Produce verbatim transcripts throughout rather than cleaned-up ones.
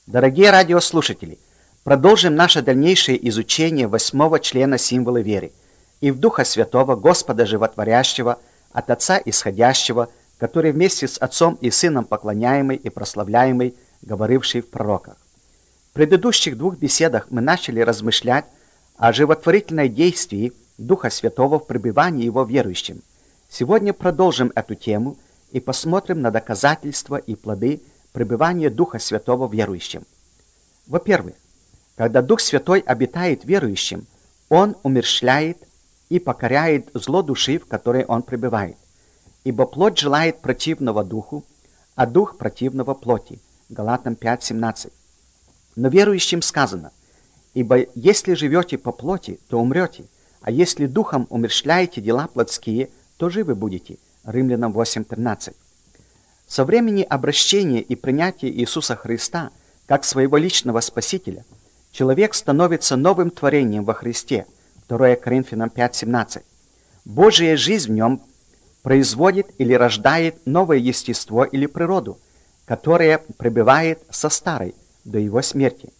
Дорогие радиослушатели, продолжим наше дальнейшее изучение восьмого члена символа веры и в Духа Святого, Господа Животворящего, от Отца Исходящего, который вместе с Отцом и Сыном поклоняемый и прославляемый, говоривший в пророках. В предыдущих двух беседах мы начали размышлять о животворительной действии Духа Святого в пребывании Его верующим. Сегодня продолжим эту тему и посмотрим на доказательства и плоды пребывания Духа Святого в верующем. Во-первых, когда Дух Святой обитает в верующем, Он умерщвляет и покоряет зло души, в которой Он пребывает. Ибо плоть желает противного духу, а дух противного плоти. Галатам пять семнадцать. Но верующим сказано: ибо если живете по плоти, то умрете, а если духом умерщвляете дела плотские, то живы будете. Римлянам восемь тринадцать. Со времени обращения и принятия Иисуса Христа как своего личного Спасителя человек становится новым творением во Христе. второе Коринфянам пять семнадцать. Божья жизнь в нем производит или рождает новое естество или природу, которое пребывает со старой до его смерти.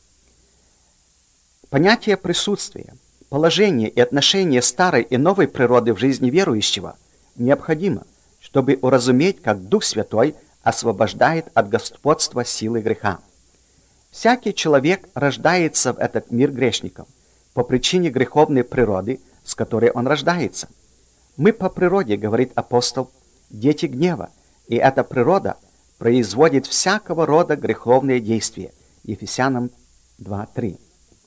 Понятие присутствия, положение и отношение старой и новой природы в жизни верующего необходимо, чтобы уразуметь, как Дух Святой освобождает от господства силы греха. Всякий человек рождается в этот мир грешником по причине греховной природы, с которой он рождается. Мы по природе, говорит апостол, дети гнева, и эта природа производит всякого рода греховные действия. Ефесянам два три.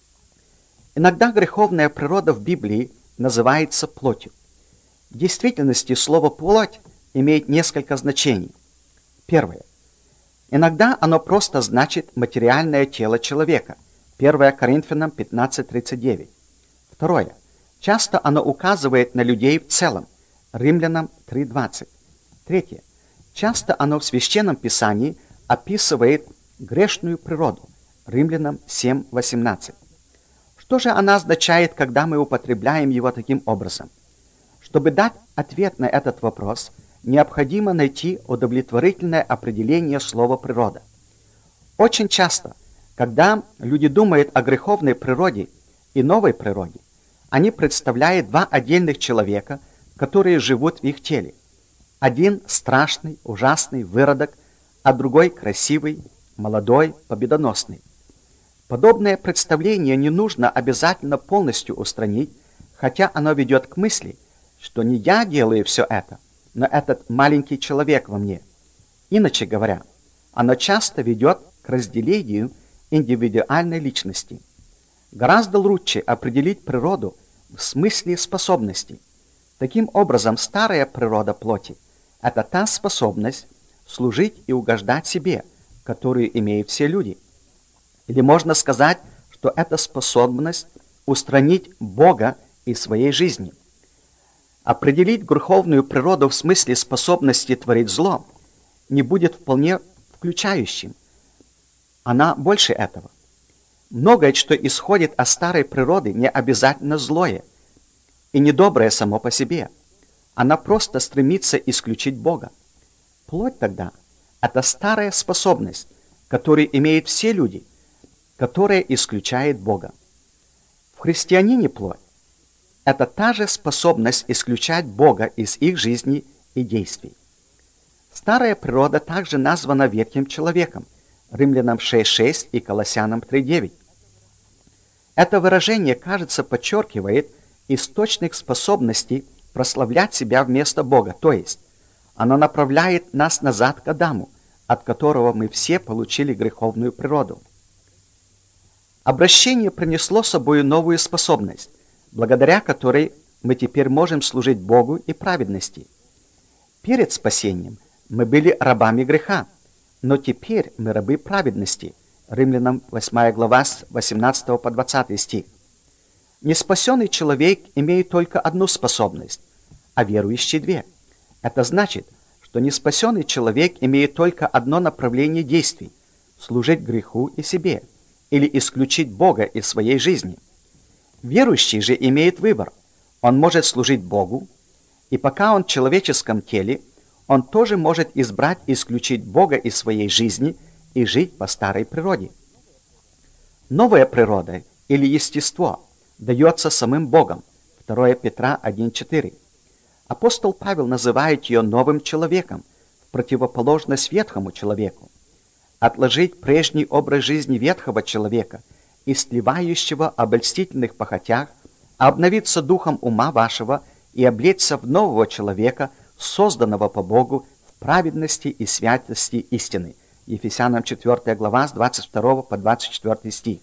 Иногда греховная природа в Библии называется плотью. В действительности слово «плоть» имеет несколько значений. Первое. Иногда оно просто значит материальное тело человека. первое Коринфянам пятнадцать тридцать девять. Второе. Часто оно указывает на людей в целом. Римлянам три двадцать. Третье. Часто оно в Священном Писании описывает грешную природу. Римлянам семь восемнадцать. Что же она означает, когда мы употребляем его таким образом? Чтобы дать ответ на этот вопрос, необходимо найти удовлетворительное определение слова «природа». Очень часто, когда люди думают о греховной природе и новой природе, они представляют два отдельных человека, которые живут в их теле. Один страшный, ужасный выродок, а другой красивый, молодой, победоносный. Подобное представление не нужно обязательно полностью устранить, хотя оно ведет к мысли, что не я делаю все это, но этот маленький человек во мне. Иначе говоря, оно часто ведет к разделению индивидуальной личности. Гораздо лучше определить природу в смысле способностей. Таким образом, старая природа плоти – это та способность служить и угождать себе, которую имеют все люди. Или можно сказать, что это способность устранить Бога из своей жизни. Определить греховную природу в смысле способности творить зло не будет вполне включающим. Она больше этого. Многое, что исходит от старой природы, не обязательно злое и недоброе само по себе. Она просто стремится исключить Бога. Плоть тогда – это старая способность, которую имеют все люди, которая исключает Бога. В христианине плоть – это та же способность исключать Бога из их жизни и действий. Старая природа также названа ветхим человеком, Римлянам шесть шесть и Колоссянам три девять. Это выражение, кажется, подчеркивает источник способности прославлять себя вместо Бога, то есть оно направляет нас назад к Адаму, от которого мы все получили греховную природу. Обращение принесло с собой новую способность, благодаря которой мы теперь можем служить Богу и праведности. Перед спасением мы были рабами греха, но теперь мы рабы праведности. Римлянам восьмая глава с восемнадцатого по двадцатый стих. Неспасенный человек имеет только одну способность, а верующий две. Это значит, что неспасенный человек имеет только одно направление действий – служить греху и себе, или исключить Бога из своей жизни. Верующий же имеет выбор. Он может служить Богу, и пока он в человеческом теле, он тоже может избрать исключить Бога из своей жизни и жить по старой природе. Новая природа или естество дается самым Богом. второе Петра один четыре. Апостол Павел называет ее новым человеком, в противоположность ветхому человеку. Отложить прежний образ жизни ветхого человека, истлевающего обольстительных похотях, а обновиться духом ума вашего и облечься в нового человека, созданного по Богу в праведности и святости истины. Ефесянам четвёртая глава с двадцать второго по двадцать четвёртый стих.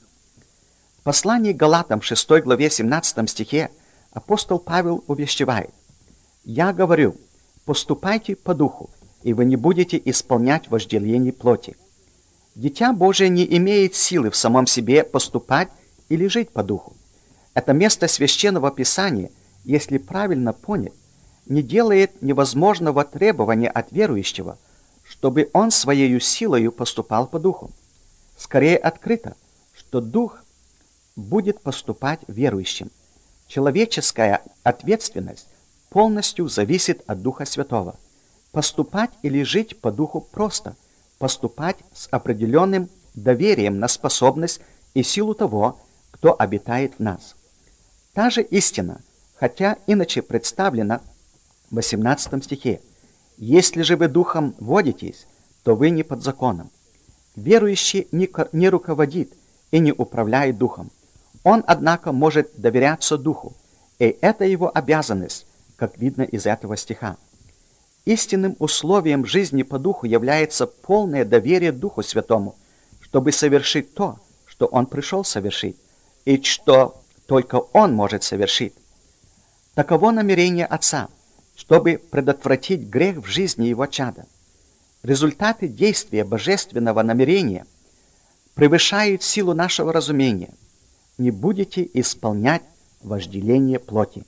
В послании к Галатам шестой главе семнадцатом стихе апостол Павел увещевает: «Я говорю, поступайте по духу, и вы не будете исполнять вожделений плоти». Дитя Божие не имеет силы в самом себе поступать или жить по духу. Это место Священного Писания, если правильно понять, не делает невозможного требования от верующего, чтобы он своей силою поступал по духу. Скорее открыто, что дух будет поступать верующим. Человеческая ответственность полностью зависит от Духа Святого. Поступать или жить по духу просто, поступать с определенным доверием на способность и силу того, кто обитает в нас. Та же истина, хотя иначе представлена в восемнадцатом стихе. «Если же вы духом водитесь, то вы не под законом». Верующий не руководит и не управляет духом. Он, однако, может доверяться духу, и это его обязанность, как видно из этого стиха. Истинным условием жизни по духу является полное доверие Духу Святому, чтобы совершить то, что Он пришел совершить, и что только Он может совершить. Таково намерение Отца, чтобы предотвратить грех в жизни Его чада. Результаты действия божественного намерения превышают силу нашего разумения. Не будете исполнять вожделение плоти.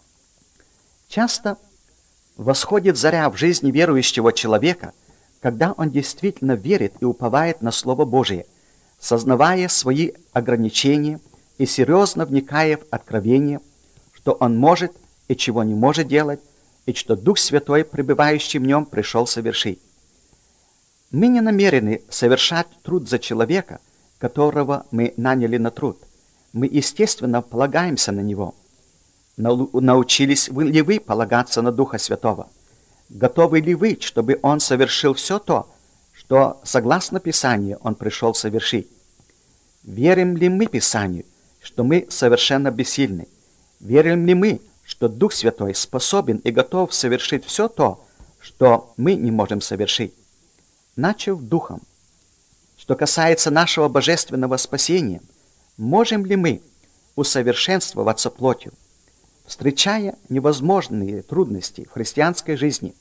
Часто восходит заря в жизни верующего человека, когда он действительно верит и уповает на Слово Божие, сознавая свои ограничения и серьезно вникая в откровение, что он может и чего не может делать, и что Дух Святой, пребывающий в нем, пришел совершить. Мы не намерены совершать труд за человека, которого мы наняли на труд. Мы, естественно, полагаемся на него. Научились ли вы полагаться на Духа Святого? Готовы ли вы, чтобы Он совершил все то, что, согласно Писанию, Он пришел совершить? Верим ли мы Писанию, что мы совершенно бессильны? Верим ли мы, что Дух Святой способен и готов совершить все то, что мы не можем совершить? Начав Духом, что касается нашего божественного спасения, можем ли мы усовершенствоваться плотью? Встречая невозможные трудности в христианской жизни,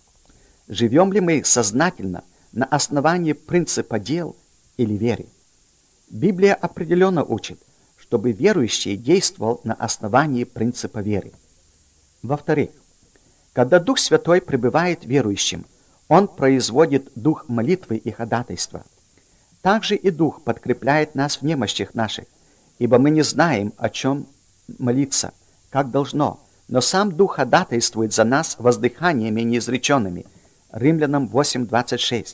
живем ли мы сознательно на основании принципа дел или веры? Библия определенно учит, чтобы верующий действовал на основании принципа веры. Во-вторых, когда Дух Святой пребывает верующим, Он производит дух молитвы и ходатайства. Также и Дух подкрепляет нас в немощах наших, ибо мы не знаем, о чем молиться, как должно, но сам Дух ходатайствует за нас воздыханиями неизреченными. Римлянам восемь двадцать шесть.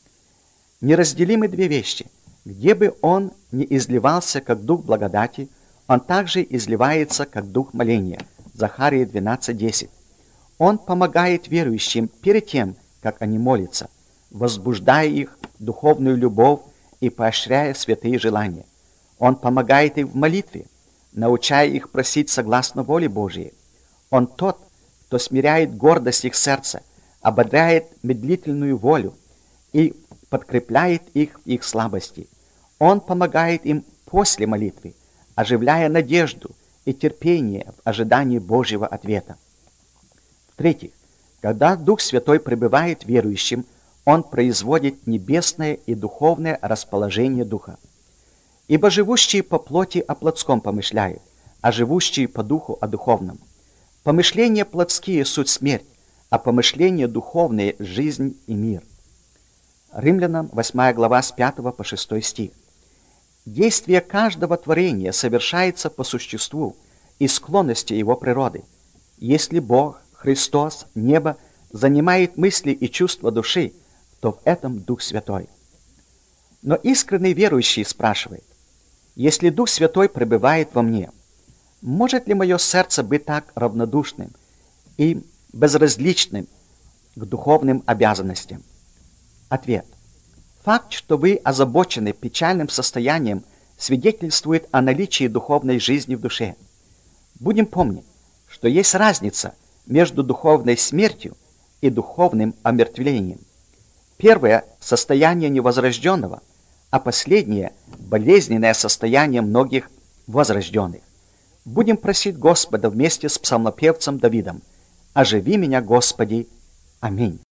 Неразделимы две вещи. Где бы Он ни изливался, как Дух благодати, Он также изливается, как Дух моления. Захария двенадцать десять. Он помогает верующим перед тем, как они молятся, возбуждая их духовную любовь и поощряя святые желания. Он помогает им в молитве, научая их просить согласно воле Божией. Он тот, кто смиряет гордость их сердца, ободряет медлительную волю и подкрепляет их в их слабости. Он помогает им после молитвы, оживляя надежду и терпение в ожидании Божьего ответа. В-третьих, когда Дух Святой пребывает верующим, Он производит небесное и духовное расположение Духа. Ибо живущие по плоти о плотском помышляют, а живущие по духу о духовном. Помышления плотские – суть смерть, а помышления духовные – жизнь и мир. Римлянам восьмая глава с пятого по шестой стих. Действие каждого творения совершается по существу и склонности его природы. Если Бог, Христос, небо занимает мысли и чувства души, то в этом Дух Святой. Но искренний верующий спрашивает: Если Дух Святой пребывает во мне, может ли мое сердце быть так равнодушным и безразличным к духовным обязанностям? Ответ. Факт, что вы озабочены печальным состоянием, свидетельствует о наличии духовной жизни в душе. Будем помнить, что есть разница между духовной смертью и духовным омертвлением. Первое – состояние невозрожденного, а последнее – болезненное состояние многих возрожденных. Будем просить Господа вместе с псалмопевцем Давидом: «Оживи меня, Господи». Аминь.